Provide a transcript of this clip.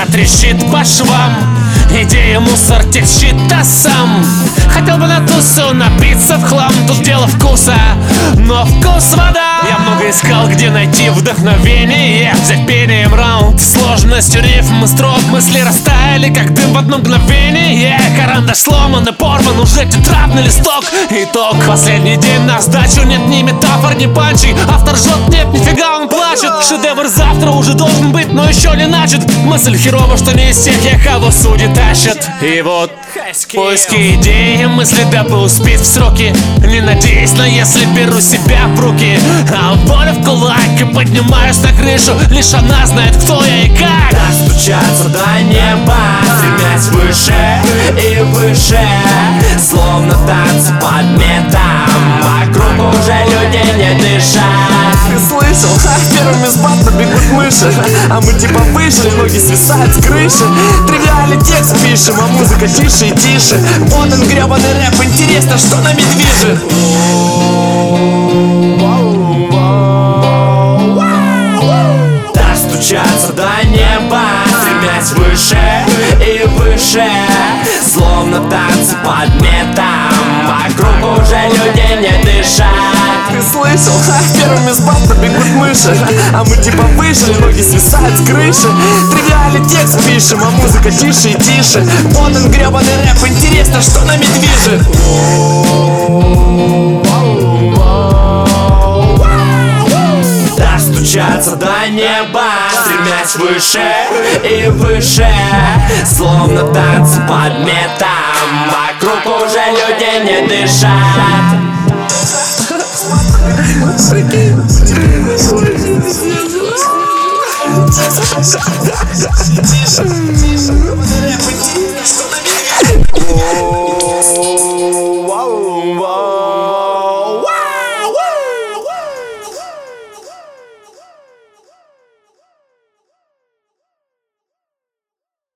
трещит по швам. Идея мусор течет, а сам хотел бы на тусу напиться в хлам. Тут дело вкуса, но вкус вода. Я много искал, где найти вдохновение, взять пением раунд. Сложностью рифм и строк мысли растаяли, как дым в одно мгновение. Карандаш сломан и порван, уже тетрадный листок. Итог, последний день на сдачу. Нет ни метафор, ни панчей. Автор жжет, нет, нифига он плачет. Шедевр завтра уже должен быть, но еще не начат. Мысль херова, что не из тех я, кого судьи тащат. И вот поиски идеи, мысли, дабы успеть в сроки. Не надеясь, но если беру себя в руки, а воля в кулак и поднимаюсь на крышу. Лишь она знает, кто я и как. Достучаться до неба, стремясь выше и выше, словно танцы под метом. Вокруг уже люди не дышат. Ты слышал? Первыми с бата бегут мыши, а мы типа вышли, ноги свисают с крыши. Тривиальный текст пишем, а музыка тише и тише. Вот он гребаный рэп, интересно, что нами движет. Достучаться до неба, стремясь выше и выше, словно танцы под метом. Вокруг уже люди не дышат. Ты слышал? Первыми с бата бегут мыши, а мы типа вышли, ноги свисают с крыши. Тривиальный текст пишем, а музыка тише и тише. Вот он гребаный рэп, интересно, что нами движет. Достучаться до неба, стремясь выше и выше, словно танцы под метом. Вокруг уже люди не дышат. Тише,